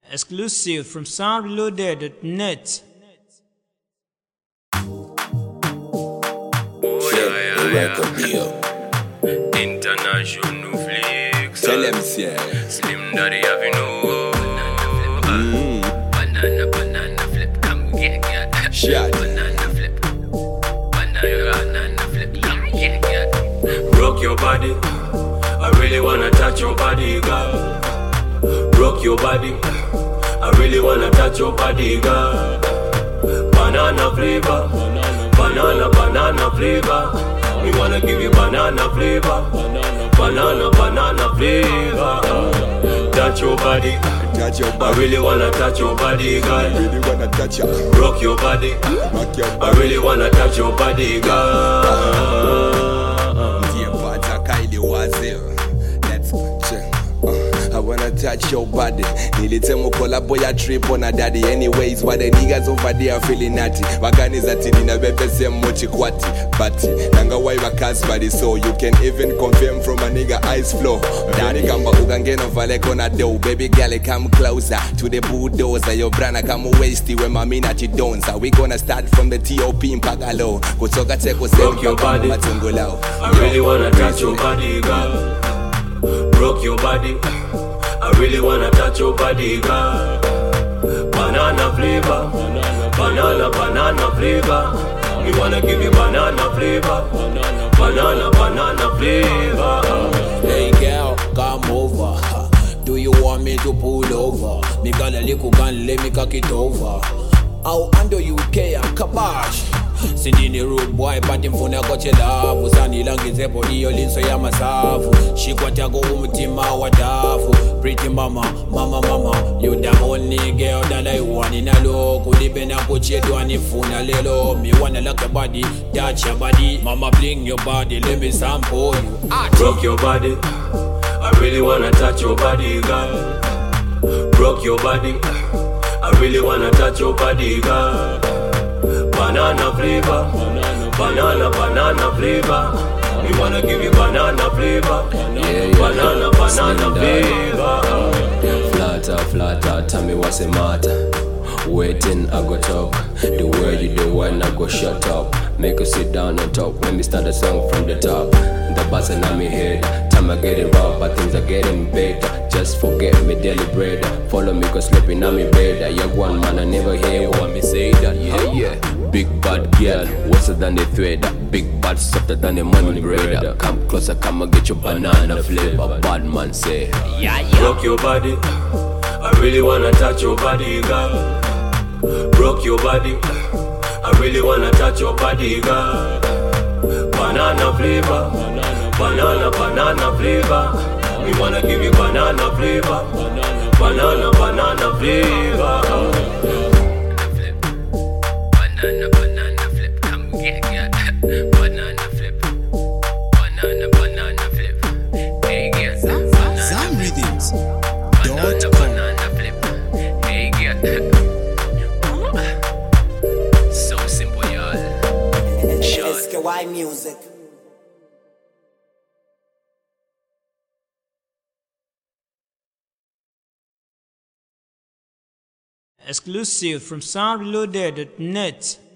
Exclusive from soundreloaded.net. International flicks. Tell them, yeah. Slim Daddy have you know. Banana flip, come get. Shot. Banana flip, come get. Rock your body, I really wanna touch your body, girl. Rock your body, I really wanna touch your body, girl. Banana flavor, banana flavor. We wanna give you banana flavor, banana flavor. Touch your body, Touch your I body. really wanna touch your body, girl. Really wanna touch ya. Rock your body, Rock your I body. really wanna touch your body, girl. Dear Pata Kylie Wazir. Let's check. I wanna touch your body. Nilitemo collabo ya trip on a daddy. Anyways, what the niggas over there are feeling natty. Waganiza tini na bebe se mochi kwati. Bati, nanga wai wakas body. So you can even confirm from a nigga eyes flow. Daddy kamba ugangeno vale kona do. Baby girl come closer to the bulldozer. Your brana come wasty when my minati donza. We gonna start from the T.O.P. in Pagalo. Kutoka teko Rock your body, matungulao. I really wanna touch your body, girl. Rock your body, I really wanna touch your body, girl. Banana flavor, banana flavor. We wanna give you banana flavor, banana flavor. Hey girl, come over. Do you want me to pull over? Me got a little gun, let me cock it over. I'll handle you care, kabash. Sindini rude boy, pati mfuna koche lavu. Usani langi zepo iyo linso ya masafu. Shikwata go umutima wadafu. Pretty mama, you the only girl that I want in a low. Kulibe na kuchetu anifuna lelo. Me wanna lock your body, touch your body. Mama bling your body, let me sample you. Rock your body, I really wanna touch your body, girl. Rock your body, I really wanna touch your body, girl. Banana flavor, banana flavor. We wanna give you banana flavor, banana flavor. Flatter, tell me what's the matter. Waiting, I go talk. The way you do one, I go shut up. Make you sit down and talk. Let me start the song from the top. The bass and me head. Time I getting rough, but things are getting better. Just forget me daily bread. Follow me, cause sleeping on me bed. Young one man, I never hear what me say that. Yeah. Big bad girl, worse than the thread. Big bad softer than the money bread. Come closer, come and get your banana flavor. Bad man say, Rock your body, I really wanna touch your body, girl. Rock your body, I really wanna touch your body, girl. Banana flavor, banana flavor. We wanna give you banana flavor, banana flavor. Banana flip, come get. Banana flip, banana flip. Hey, get. Banana flip. Hey, get. So simple, y'all. Short. SKY Music. Exclusive from soundreloaded.net.